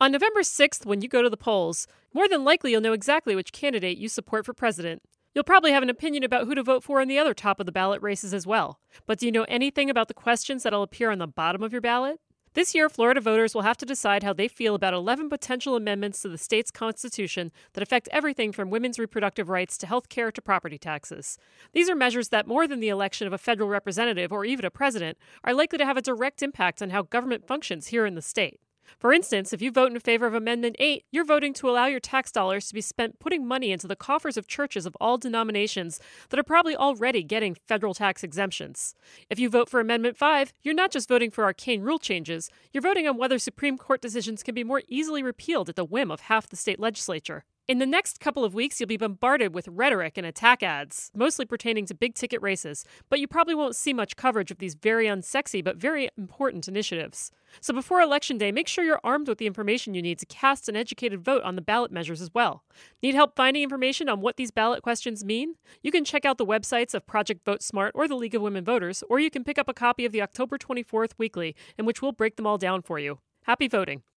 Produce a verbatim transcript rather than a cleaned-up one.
On November sixth, when you go to the polls, more than likely you'll know exactly which candidate you support for president. You'll probably have an opinion about who to vote for in the other top-of-the-ballot races as well. But do you know anything about the questions that'll appear on the bottom of your ballot? This year, Florida voters will have to decide how they feel about eleven potential amendments to the state's constitution that affect everything from women's reproductive rights to health care to property taxes. These are measures that, more than the election of a federal representative or even a president, are likely to have a direct impact on how government functions here in the state. For instance, if you vote in favor of Amendment eight, you're voting to allow your tax dollars to be spent putting money into the coffers of churches of all denominations that are probably already getting federal tax exemptions. If you vote for Amendment five, you're not just voting for arcane rule changes, you're voting on whether Supreme Court decisions can be more easily repealed at the whim of half the state legislature. In the next couple of weeks, you'll be bombarded with rhetoric and attack ads, mostly pertaining to big-ticket races, but you probably won't see much coverage of these very unsexy but very important initiatives. So before Election Day, make sure you're armed with the information you need to cast an educated vote on the ballot measures as well. Need help finding information on what these ballot questions mean? You can check out the websites of Project Vote Smart or the League of Women Voters, or you can pick up a copy of the October twenty-fourth Weekly, in which we'll break them all down for you. Happy voting!